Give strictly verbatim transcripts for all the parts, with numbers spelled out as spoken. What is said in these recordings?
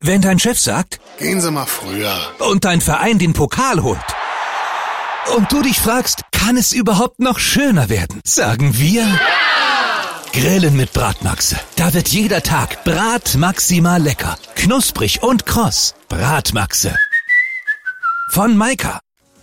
Wenn dein Chef sagt, gehen Sie mal früher, und dein Verein den Pokal holt, und du dich fragst, kann es überhaupt noch schöner werden? Sagen wir... Ja! Grillen mit Bratmaxe. Da wird jeder Tag Bratmaximal lecker. Knusprig und kross. Bratmaxe. Von Maika.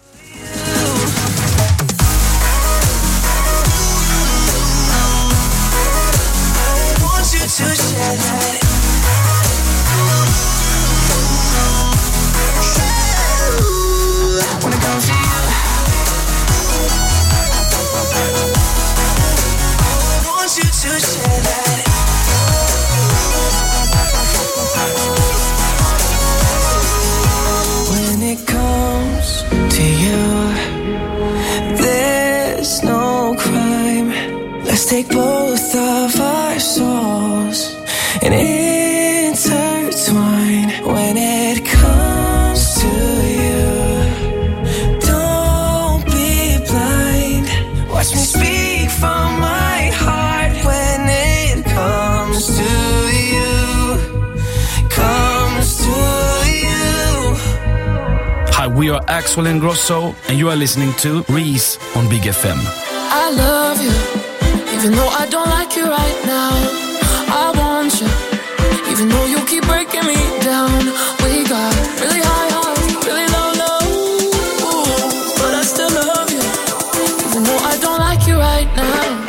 When it comes to you, there's no crime. Let's take both of our souls and intertwine. When it comes to you, don't be blind. Watch me speak from my heart. When it comes to you, comes to you. Hi, we are Axel Ingrosso, and you are listening to Reese on Big F M. I love you, even though I don't like you right now. I want you, even though you keep breaking me down. We got really high highs, really low lows, but I still love you, even though I don't like you right now.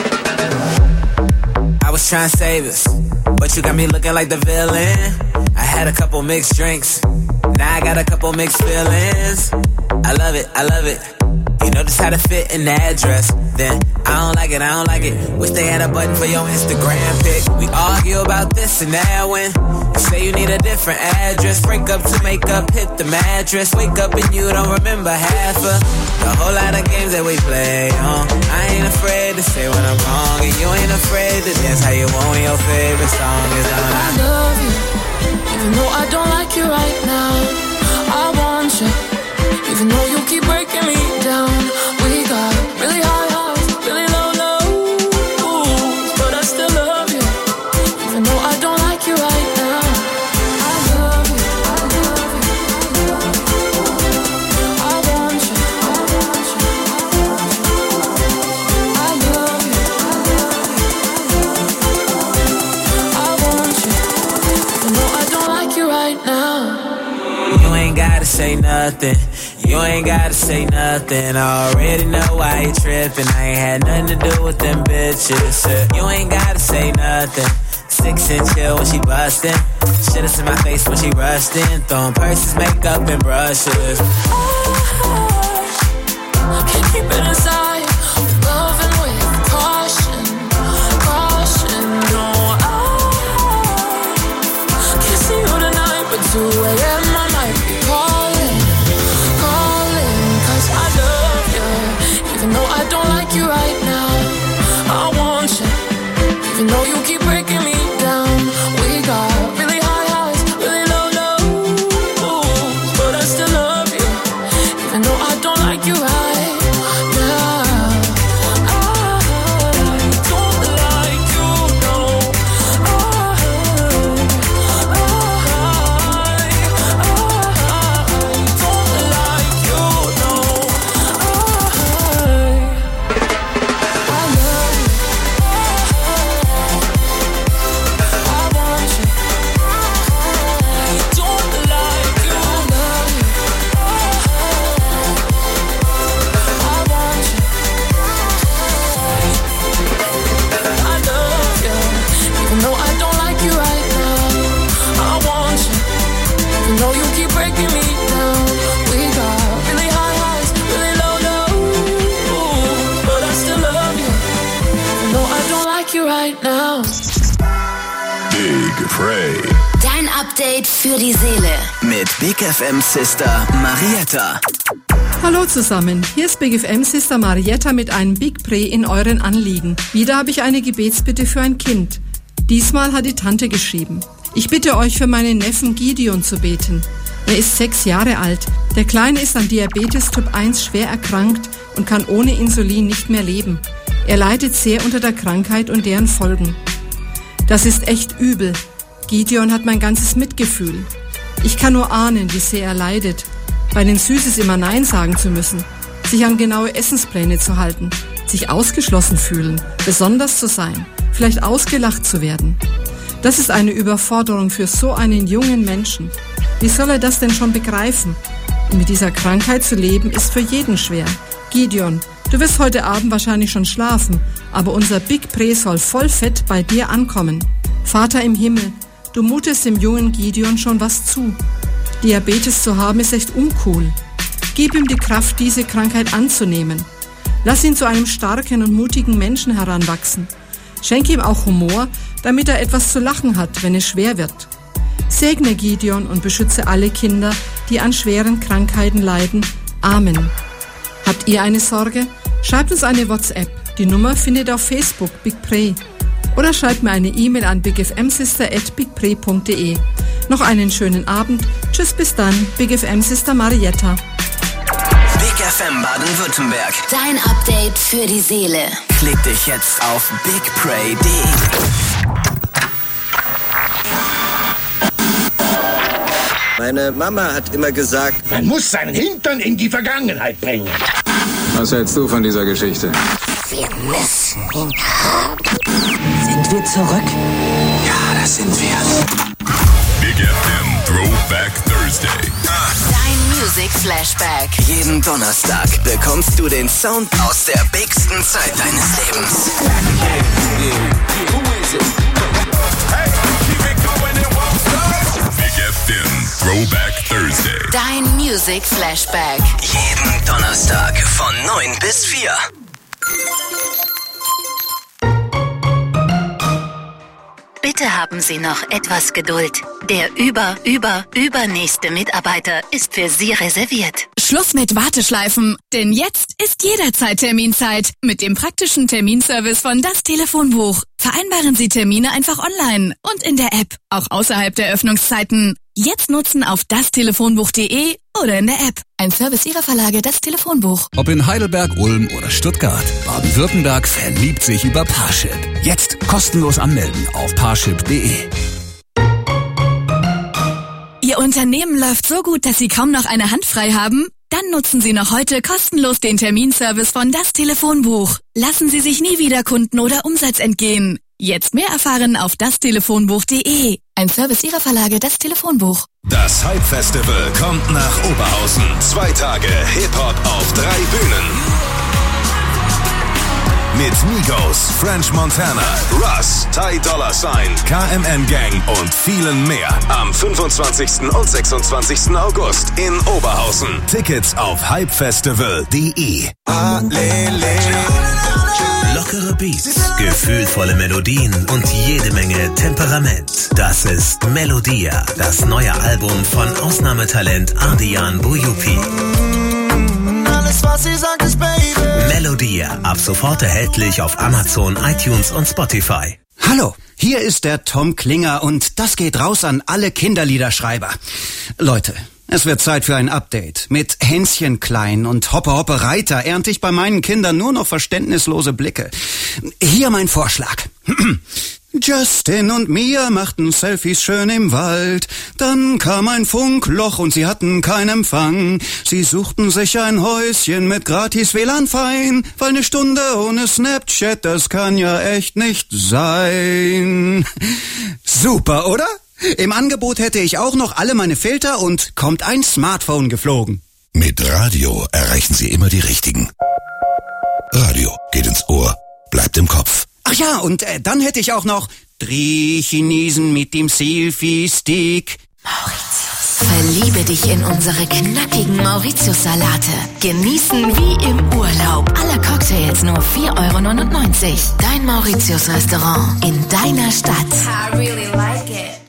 I was trying to save us, but you got me looking like the villain. I had a couple mixed drinks, now I got a couple mixed feelings. I love it, I love it. You know just how to fit in that dress. Then I don't like it, I don't like it. Wish they had a button for your Instagram pic. We argue about this and that when you say you need a different address. Break up to make up, hit the mattress. Wake up and you don't remember half of the whole lot of games that we play on. I ain't afraid to say when I'm wrong, and you ain't afraid to dance how you want when your favorite song is on. I love you, even though I don't like you right now. I want you, even though you keep breaking me down. We got really high highs, really low lows, but I still love you, even though I don't like you right now. I love you, I love you, I want you, I want you, I love you, I want you, even though I don't like you right now. You ain't gotta say nothing. You ain't gotta say nothing. I already know why you tripping. I ain't had nothing to do with them bitches. You ain't gotta say nothing. Six and chill when she bustin'. Shit is in my face when she rushed in. Throwing purses, makeup, and brushes. I can't keep it inside. Loving with caution, caution. No, I can't see you tonight, but two a.m. I might be calling, calling. Cause I love you, even though I don't like you right now. I want you, even though you keep breaking me down. We got really high highs, really low lows, but I still love you, even though I don't like you right now. I don't like you, no. I, I, I don't like you, no. I, I love you. I want you. I don't like you. I love you. I want you. I love you, even though I don't like you right now. I want you, even though you keep breaking me down. We got really high highs, really low lows, but I still love you, even though I don't like you right now. Big Prey. Dein Update für die Seele. Mit Big F M Sister Marietta. Hallo zusammen, hier ist Big F M Sister Marietta mit einem Big Prey in euren Anliegen. Wieder habe ich eine Gebetsbitte für ein Kind. Diesmal hat die Tante geschrieben. Ich bitte euch für meinen Neffen Gideon zu beten. Er ist sechs Jahre alt. Der Kleine ist an Diabetes Typ eins schwer erkrankt und kann ohne Insulin nicht mehr leben. Er leidet sehr unter der Krankheit und deren Folgen. Das ist echt übel. Gideon hat mein ganzes Mitgefühl. Ich kann nur ahnen, wie sehr er leidet, bei den Süßes immer Nein sagen zu müssen, sich an genaue Essenspläne zu halten, sich ausgeschlossen fühlen, besonders zu sein, vielleicht ausgelacht zu werden. Das ist eine Überforderung für so einen jungen Menschen. Wie soll er das denn schon begreifen? Mit dieser Krankheit zu leben ist für jeden schwer. Gideon, du wirst heute Abend wahrscheinlich schon schlafen, aber unser Big Pre soll voll fett bei dir ankommen. Vater im Himmel, du mutest dem jungen Gideon schon was zu. Diabetes zu haben ist echt uncool. Gib ihm die Kraft, diese Krankheit anzunehmen. Lass ihn zu einem starken und mutigen Menschen heranwachsen. Schenke ihm auch Humor, damit er etwas zu lachen hat, wenn es schwer wird. Segne Gideon und beschütze alle Kinder, die an schweren Krankheiten leiden. Amen. Habt ihr eine Sorge? Schreibt uns eine WhatsApp. Die Nummer findet ihr auf Facebook, Big Pre. Oder schreibt mir eine E-Mail an bigfmsister at bigpre punkt de. Noch einen schönen Abend. Tschüss, bis dann. Big F M Sister Marietta. Big F M Baden-Württemberg. Dein Update für die Seele. Klick dich jetzt auf bigpray punkt de. Meine Mama hat immer gesagt, man muss seinen Hintern in die Vergangenheit bringen. Was hältst du von dieser Geschichte? Wir müssen ihn haben. Sind wir zurück? Ja, das sind wir. Big F M Throwback Thursday. Dein Music Flashback. Jeden Donnerstag bekommst du den Sound aus der bigsten Zeit deines Lebens. Big F M Throwback Thursday. Dein Music Flashback. Jeden Donnerstag von neun bis vier. Bitte haben Sie noch etwas Geduld. Der über, über, übernächste Mitarbeiter ist für Sie reserviert. Schluss mit Warteschleifen, denn jetzt ist jederzeit Terminzeit mit dem praktischen Terminservice von Das Telefonbuch. Vereinbaren Sie Termine einfach online und in der App, auch außerhalb der Öffnungszeiten. Jetzt nutzen auf das telefonbuch punkt de oder in der App. Ein Service Ihrer Verlage Das Telefonbuch. Ob in Heidelberg, Ulm oder Stuttgart, Baden-Württemberg verliebt sich über Parship. Jetzt kostenlos anmelden auf parship punkt de. Ihr Unternehmen läuft so gut, dass Sie kaum noch eine Hand frei haben? Dann nutzen Sie noch heute kostenlos den Terminservice von Das Telefonbuch. Lassen Sie sich nie wieder Kunden oder Umsatz entgehen. Jetzt mehr erfahren auf das telefonbuch punkt de. Ein Service Ihrer Verlage Das Telefonbuch. Das Hype Festival kommt nach Oberhausen. Zwei Tage Hip-Hop auf drei Bühnen. Mit Migos, French Montana, Russ, Ty Dolla Sign, K M N Gang und vielen mehr. Am fünfundzwanzigsten und sechsundzwanzigsten August in Oberhausen. Tickets auf hypefestival punkt de. Lockere Beats, gefühlvolle Melodien und jede Menge Temperament. Das ist Melodia, das neue Album von Ausnahmetalent Ardian Buyupi. Alles, was sie sagt, ist Baby. Melodia, ab sofort erhältlich auf Amazon, iTunes und Spotify. Hallo, hier ist der Tom Klinger und das geht raus an alle Kinderliederschreiber. Leute, es wird Zeit für ein Update. Mit Hänschen Klein und Hoppe Hoppe Reiter ernte ich bei meinen Kindern nur noch verständnislose Blicke. Hier mein Vorschlag. Justin und Mia machten Selfies schön im Wald. Dann kam ein Funkloch und sie hatten keinen Empfang. Sie suchten sich ein Häuschen mit gratis W L A N fein, weil eine Stunde ohne Snapchat, das kann ja echt nicht sein. Super, oder? Im Angebot hätte ich auch noch alle meine Filter und kommt ein Smartphone geflogen. Mit Radio erreichen Sie immer die Richtigen. Radio geht ins Ohr, bleibt im Kopf. Ach ja, und äh, dann hätte ich auch noch drei Chinesen mit dem Selfie-Stick. Mauritius. Verliebe dich in unsere knackigen Mauritius-Salate. Genießen wie im Urlaub. Alle Cocktails nur vier Euro neunundneunzig. Dein Mauritius-Restaurant in deiner Stadt. I really like it.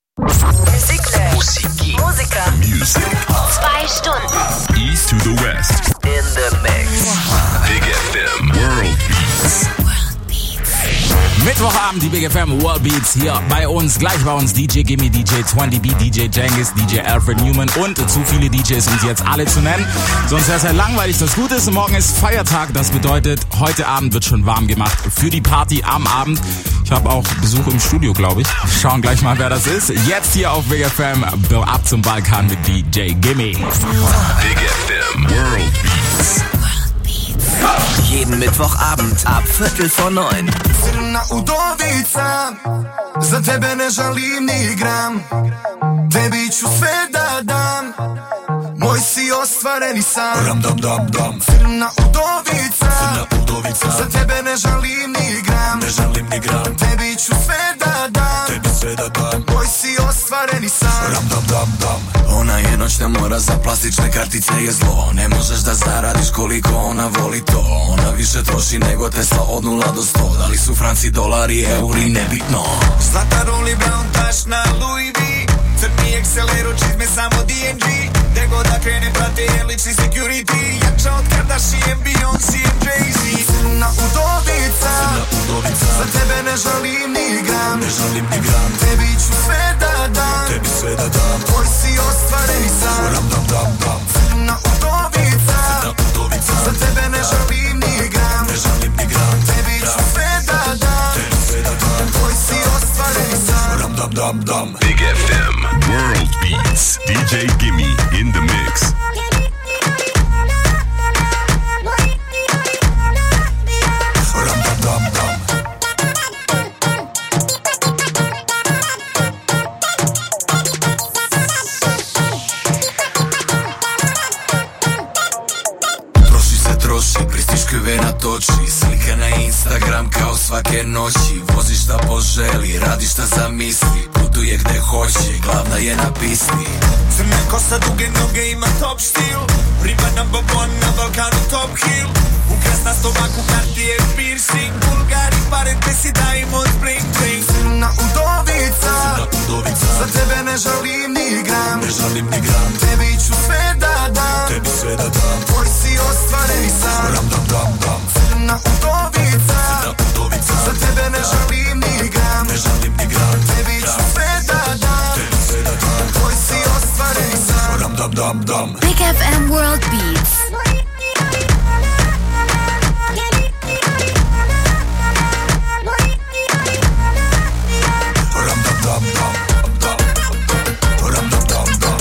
Musik. Musiker. Music. Zwei Stunden. East to the West. In the mix. Big F M World Beats. Mittwochabend. Abend, die Big F M World Beats hier bei uns. Gleich bei uns D J Gimme, D J zwanzig B, D J Jengis, D J Alfred Newman und zu viele D Js, um sie jetzt alle zu nennen. Sonst wäre es ja langweilig. Das Gute ist, morgen ist Feiertag. Das bedeutet, heute Abend wird schon warm gemacht für die Party am Abend. Ich habe auch Besuch im Studio, glaube ich. Schauen gleich mal, wer das ist. Jetzt hier auf Big F M, ab zum Balkan mit D J Gimme. Big F M World Beats. Jeden Mittwochabend ab Viertel vor neun. Crna udovica, za tebe ne žalim ni gram. Tebi ću sve da dam, moj si ostvareni san. Ram dam dam dam. Crna udovica, crna udovica, za tebe ne žalim ni gram. Ne žalim ni gram. Tebi ću sve da dam, tebi sve da dam, moj si ostvareni san. Ram dam dam dam. Ona je noćna mora, za plastične kartice je zlo. Ne možeš da zaradiš koliko ona voli to. Ona više troši nego Tesla od nula do sto. Da li su franci, dolari, euri, nebitno. Zlata Rolly Brown, tašna Louis V, crni Excelero, čizme samo D and G. Gde god da krene prate je lični security. Jača od Kardashian, Beyoncé and Jay-Z. Crna udovica, za tebe ne žalim ni gram. Ne žalim ni gram. Tebi ću sve da dam, tebi sve da dam, tvoj si ostvareni san. Ram dam dam dam. Crna udovica, za tebe ne žalim ni gram. Ne žalim ni gram. Tebi ću sve da dam, tebi sve da dam, tvoj si ostvareni san. Ram dam dam dam. Big F M World Beats. D J Gimme in the mix. Ram dam dam dam. Pristiškove natoči, slika na Instagram kao svake noći. Vozi šta poželi, radi šta zamisli, putuje gde hoće, glavna je na pisti. Crna kosa, duge noge, ima top stil. Riba number one na Balkanu, top hill. Ukras na stomaku, Cartier piercing. Bulgari, parentesi, dajmo bling bling. Crna udovica, za tebe ne žalim ni gram. Ne žalim ni gram. Tebi ću sve da dam, tebi sve da dam, tvoj si ostvareni san. Ram dam dam dam. Crna udovica, za tebe ne žalim ni gram. Ne žalim ni gram. Tebi ću sve da dam, tebi sve da dam, tvoj si ostvareni san. Ram dam dam dam. Big F M World Beats. Ram dam dam dam. Ram dam dam dam.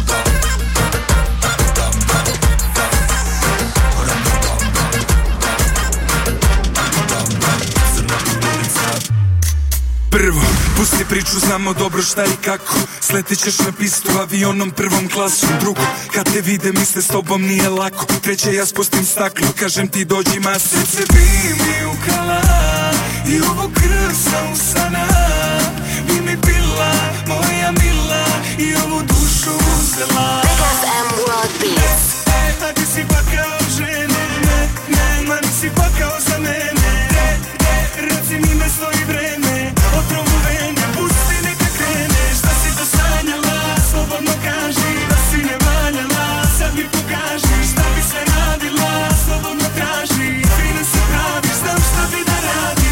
Prvo, pusti priču, znamo dobro šta i kako. Sletit ćeš na pistu avionom prvom klasom. Drugo, kad te vide misle s tobom nije lako. Treće, ja spustim staklo, kažem ti dođi ma. Srce bi mi ukala i ovo krv sa usana. Bi mi bila moja mila i ovu dušu uzela. Big F M World Beats. E, a ti si pa kao žene, ne, ne, ma nisi pa kao za mene. Ne, ne, reci mi mesto i vreme, otrovu vene, pusti neka krene. Šta si to sanjala, slobodno kaži, da si ne valjala, sad mi pokaži. Šta bi sve radila, slobodno traži, fina se praviš, znam šta bi da radiš.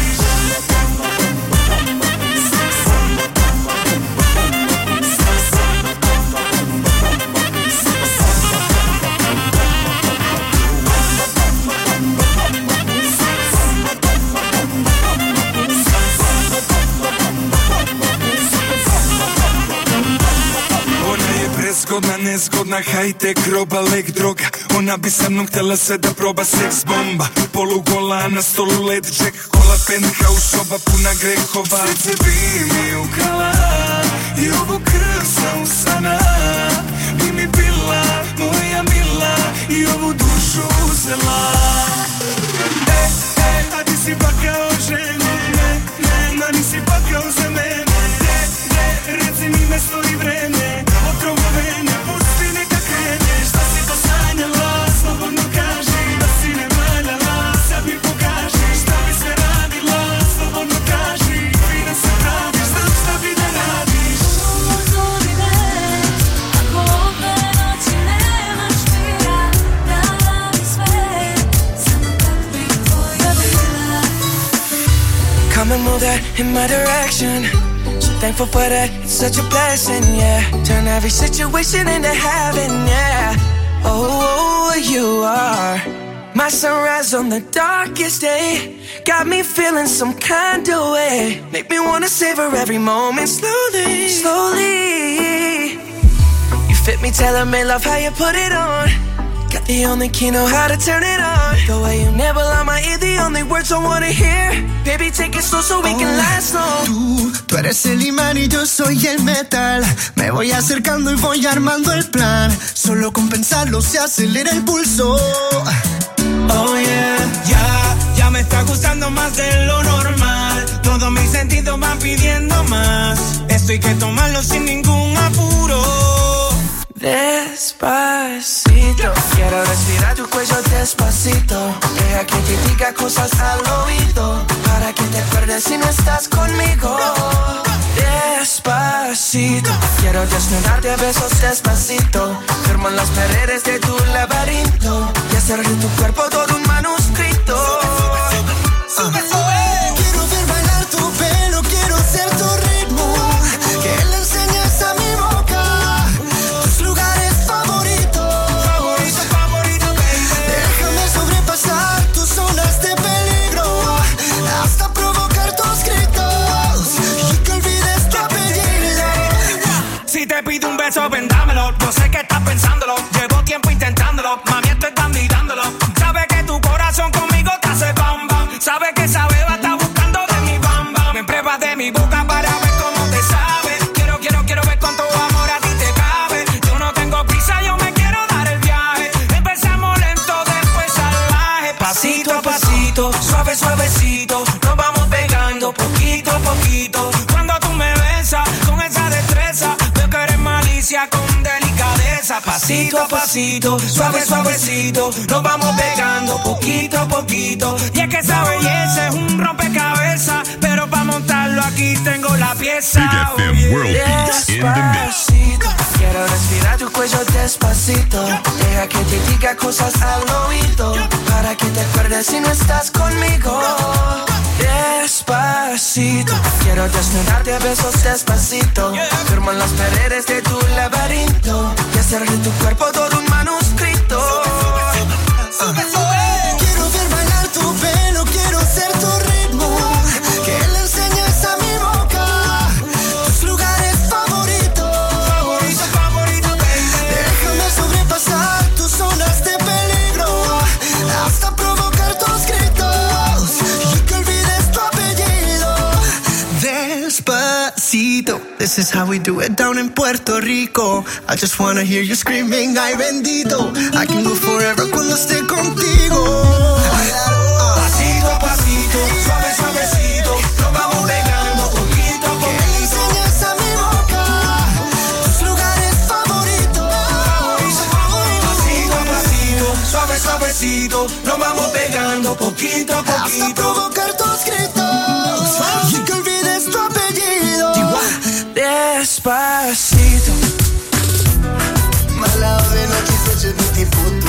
Zgodna, nezgodna, high-tech, roba, lek, droga. Ona bi sa mnom htjela sve da proba, seks bomba. Polugola, na stolu led, jack, kola, penthouse, soba puna grehova. Srce bi mi ukala i ovu krv sa usana. Bi mi bila moja mila i ovu dušu uzela. E, e, a ti si pa kao žene, ne, ne, ma nisi pa kao za mene. Ne, ne, reci mi mesto i vreme, otrovu vene, pusti neka krene. Šta si to sanjala, slobodno kaži, da si ne valjala, sad mi pokaži. Šta bi sve radila, slobodno kaži, fina se praviš, znam šta bi da radiš. in my direction. So thankful for that, it's such a blessing, yeah. Turn every situation into heaven, yeah. Oh, you are my sunrise on the darkest day. Got me feeling some kind of way. Make me wanna savor every moment slowly, slowly. You fit me, tailor me, love how you put it on. Got the only key, know how to turn it on. The way you never lie my ear, the only words I wanna hear. Baby, take it slow so we oh, can last long. Tú, tú eres el imán y yo soy el metal. Me voy acercando y voy armando el plan. Solo con pensarlo se acelera el pulso. Oh yeah, ya, ya me está gustando más de lo normal. Todos mis sentidos van pidiendo más. Esto hay que tomarlo sin ningún apuro. Despacito, quiero respirar tu cuello despacito. Deja que te diga cosas al oído, para que te acuerdes si no estás conmigo. Despacito, quiero desnudarte a besos despacito. Firmo en las paredes de tu laberinto y hacer de tu cuerpo todo un manuscrito. Sube, sube. Quiero ver bailar tu pelo, quiero ser tu ritmo. Que le enseñes a mi boca tus lugares favoritos. Favorito, favorito, baby. Déjame sobrepasar tus zonas de peligro hasta provocar tus gritos y que olvides tu apellido. Si te pido un beso, ven dámelo. Yo sé que estás pensándolo. Llevo tiempo intentándolo. Mami, esto es dando y dándolo. Sabes que tu corazón conmigo te hace bam bam. Sabes que esa beba está buscando de mi bam bam. Me pruebas de mi boca para ver cómo te sabe. Quiero, quiero, quiero ver cuánto amor a ti te cabe. Yo no tengo prisa, yo me quiero dar el viaje. Empezamos lento, después salvaje. Pasito a pasito, suave, suavecito. Nos vamos pegando poquito a poquito. Cuando tú me besas con esa destreza, veo que eres malicia con delicadeza. Pasito a pasito, suave, suavecito. Nos vamos pegando poquito a poquito. Y es que esa belleza es un rompecabezas, pero para montarlo aquí tengo la pieza. Big F M World Beats in the mix. Quiero respirar tu cuello despacito. Deja que te diga cosas al oído, para que te acuerdes si no estás conmigo. Despacito, quiero desnudarte a besos despacito. Firmo en las paredes de tu laberinto y hacer de tu cuerpo todo un manuscrito. Sube, sube. Quiero ver bailar tu pelo, quiero ser tu ritmo. Que le enseñes a mi boca tus lugares favoritos. Favorito, favorito, baby. Déjame sobrepasar tus zonas de peligro hasta provocar tus gritos y que olvides tu apellido. Despacito, this is how we do it down in Puerto Rico. I just wanna hear you screaming, ay bendito. I can go forever cuando esté contigo. Pasito a pasito, suave, suavecito. Nos vamos pegando poquito a poquito. Que le enseñes a mi boca tus lugares favoritos. Pasito a pasito, suave, suavecito. Nos vamos pegando poquito a poquito. Hasta provocar tus gritos y que olvides tu apellido. Despacito. Mala de noche se ce tutti foto.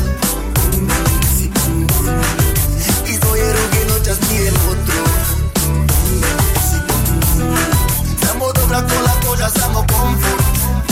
Y soy héroe que no just ni el otro. Siamo dovrati la cosa, siamo comfort.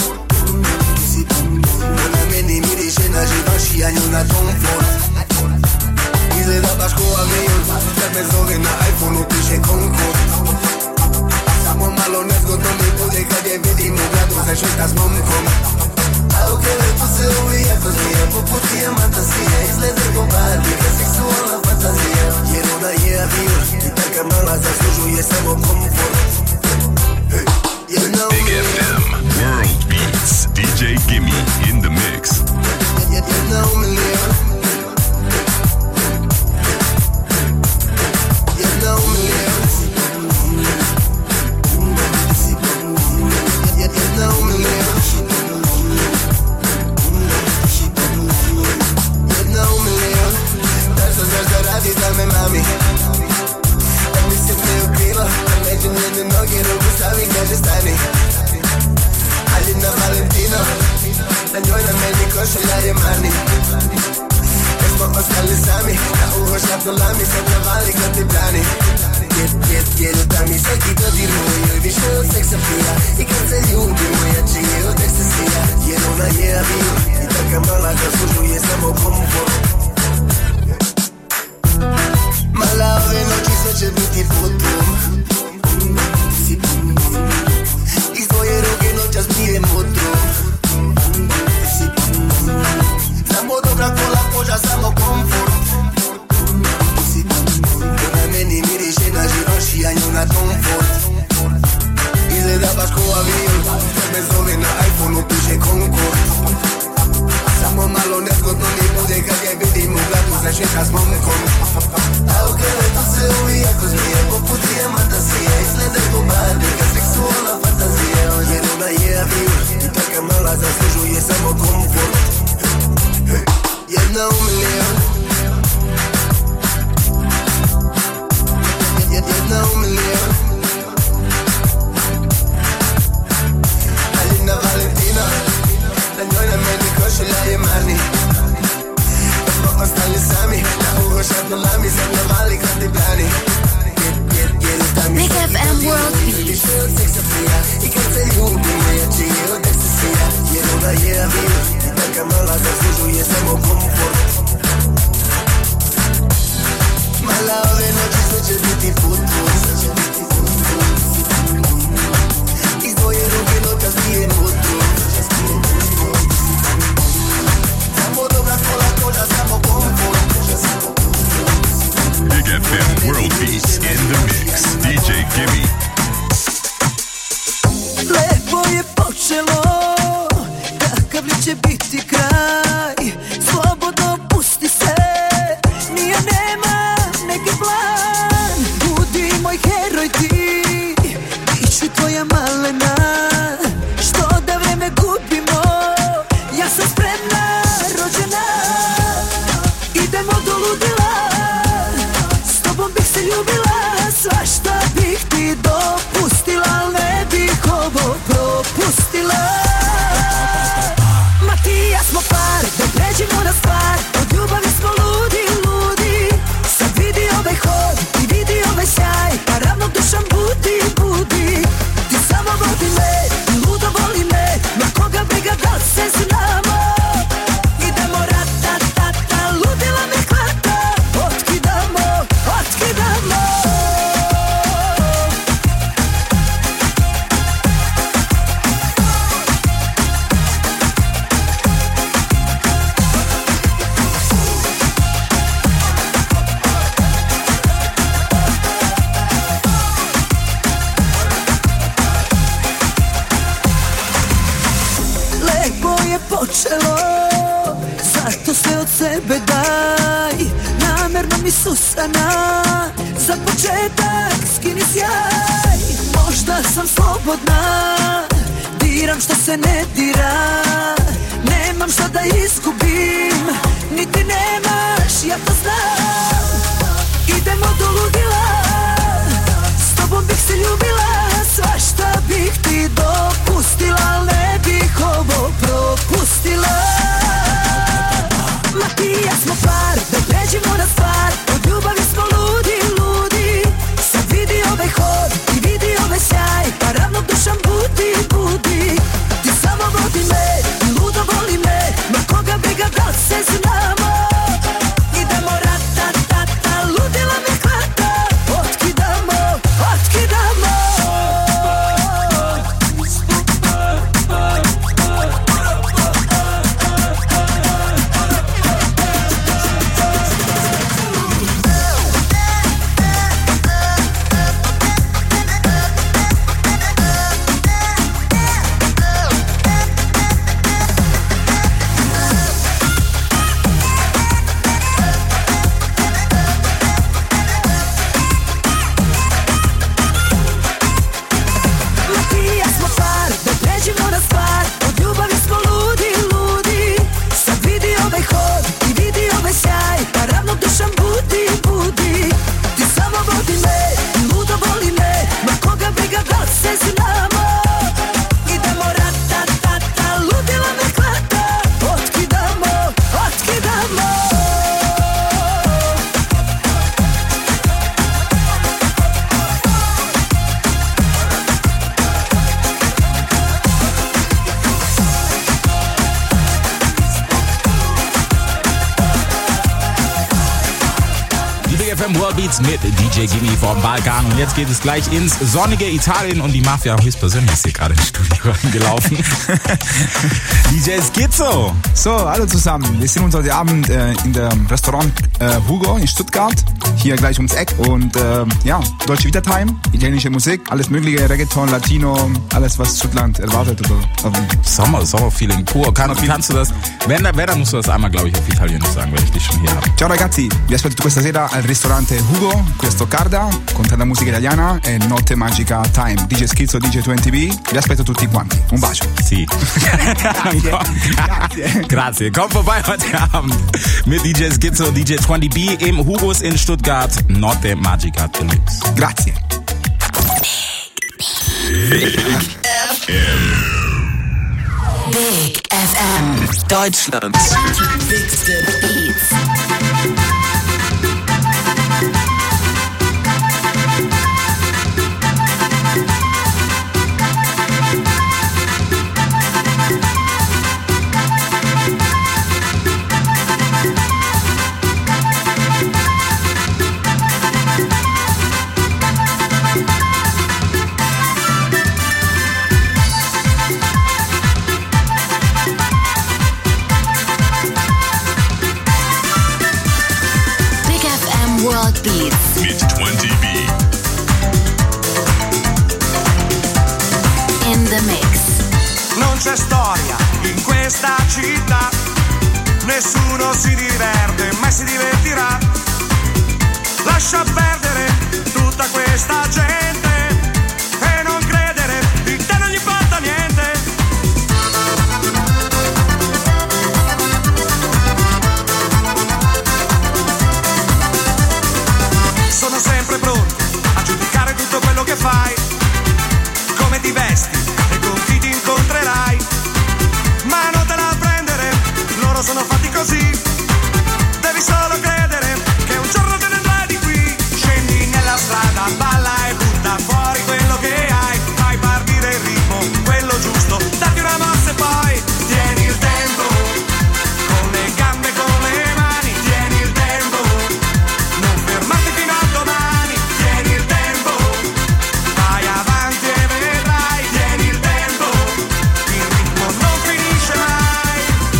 Una meni mi dice na jiva și ani una comfort. Mi se da bașco a meiul, te me na iPhone-ul piše Concord. Siamo malones con non mi pude che de vedi mi grado se și stas mom-com. Aunque le puse huella, pues mira, por putía fantasía. Isle de combate, que sexual fantasía. Quiero una idea viva, y tal que malas de suyo y estamos confort. You know Big F M World Beats. D J Gimme in the mix. You, you know me, Leon. You know me, Leon. You, you know me, Leon. Dame mami, mi se meio clima, imaginando não quero gostar, me quer estar. Ali na Valentina, mala zaslužuje samo komfort. Mala ove noći sve će biti potom. Iz tvoje ruke noćas pijem otrom. Samo dobra kola koža, samo komfort. Na meni miriše na žiroši, a nju na komfort. Izgleda baš ko avion, me zove na iPhone-u, piše Concord. Samo malo nezgodno mi bude kad je vidim u gradu, začeka s momkom. A u krevetu se uvija ko zmije, poput dijamanta sije. Izgleda ko bandika, seksualna fantazija. Jer ona je avion, i taka mala zaslužuje samo komfort. Jedna u milion. Jedna u milion. Alina Valentina, na njoj na meni košulja je mani. Kad smo ostali sami, na uho šatno lami, sam na mali kad ti brani. Big F M World Beats. I kad se ljubimo, jači je od ekstasija. Jer ona je avion, i taka mala zaslužuje samo komfort. Mala ove noći sve će biti futbol. Iz tvoje ruke noćas pijem otrom. Samo dobra kola koža, samo komfort. Big F M World Beats in the mix. D J Gimme. Lepo je počelo, kakav li će biti kraj. Slobodno pusti se, nije nema neki plan. Budi moj heroj ti, biću tvoja malena. Što da vreme gubimo, ja sam spremna, rođena. Idemo do ludila, s tobom bih se ljubila. Svašta bih ti dopustila, al ne bih ovo propustila. Ma ti ja smo par, da pređemo na stvar. Od ljubavi smo ludi, ludi. Sad vidi ovaj hod i vidi ovaj sjaj. Pa ravnodušan budi, budi. Ti samo vodi me, ludo voli me. Ma koga briga da li se znamo. Idemo ratatata, ludila me hvata. Otkidamo, otkidamo. Počelo, zato se od sebe daj. Namerno mi susana, za početak skini sjaj. Možda sam slobodna, diram što se ne dira. Nemam šta da izgubim, niti nemaš, ja to znam. Idemo do ludila, s tobom bih se ljubila. Svašta bih ti dopustila, al ne bih ovo propustila. Ma ti ja smo par, da pređemo na stvar. Od ljubavi smo ludi, ludi. Sad vidi ovaj hod i vidi ovaj sjaj. Pa ravnodušan budi, budi. Ti samo vodi me, F M World Beats mit D J Gimme vom Balkan. Und jetzt geht es gleich ins sonnige Italien und die Mafia höchstpersönlich ist hier gerade ins Studio reingelaufen. D J Skizzo. So, hallo zusammen. Wir sind uns heute Abend äh, in dem Restaurant äh, Hugo in Stuttgart. Hier gleich ums Eck. Und äh, ja, deutsche Vita-Time, italienische Musik, alles mögliche, Reggaeton, Latino, alles was Stuttgart erwartet. Oder, Sommer, Sommerfeeling pur. Kann, kannst du das, wenn da, wenn, dann musst du das einmal, glaube ich, auf Italienisch sagen, wenn ich dich schon hier habe. Ciao ragazzi, vi aspetto questa sera al ristorante Hugo, questo Carda, con tanta musica italiana e Notte Magica Time. D J Skizzo, D J venti B, vi aspetto tutti quanti. Un bacio. Sì. Grazie. Grazie. Grazie. Komm vorbei heute Abend mit D J Skizzo, D J venti B im Hugos in Stuttgart. Notte Magica Deluxe. Grazie. Big F M. Big F M. Deutschlands Bigste Beats. World Beats mit venti B. In the mix. Non c'è storia in questa città, nessuno si diverte, mai si divertirà. Lascia perdere tutta questa gente e non credere, di te non gli importa niente. Sono sempre pronto a giudicare tutto quello che fai, come ti vesti e con chi ti incontrerai. Ma non te la prendere, loro sono fatti così. Devi solo credere che un giorno te ne andrai di qui. Scendi nella strada, balla e butta fuori quello che hai. Fai partire il ritmo, quello giusto, datti una mossa e poi tieni il tempo. Con le gambe, con le mani, tieni il tempo. Non fermarti fino a domani, tieni il tempo. Vai avanti e vedrai, tieni il tempo. Il ritmo non finisce mai.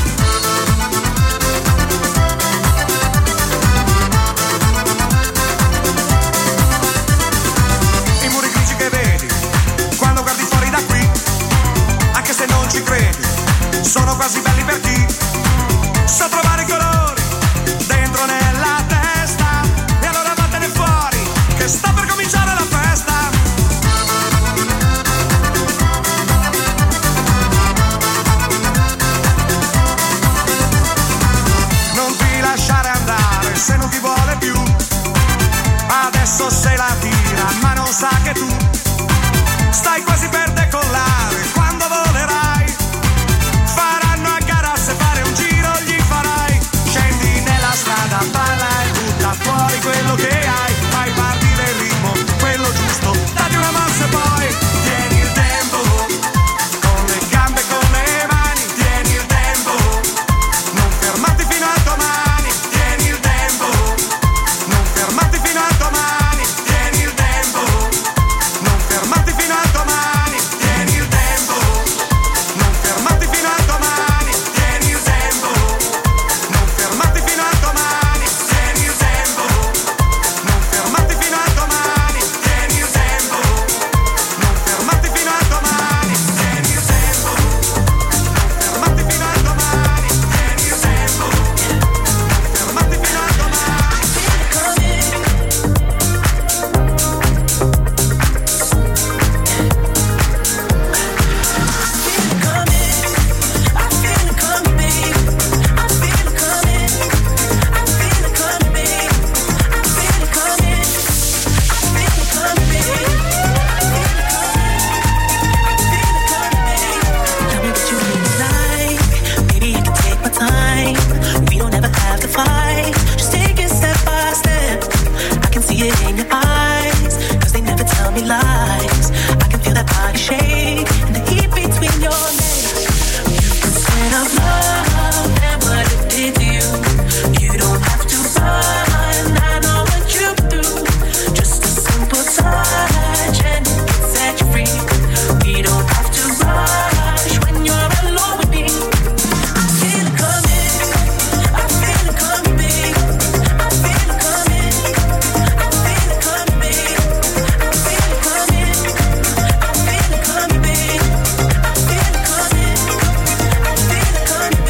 I muri grigi che vedi quando guardi fuori da qui, anche se non ci credi, sono quasi belli per chi sa trovare colori.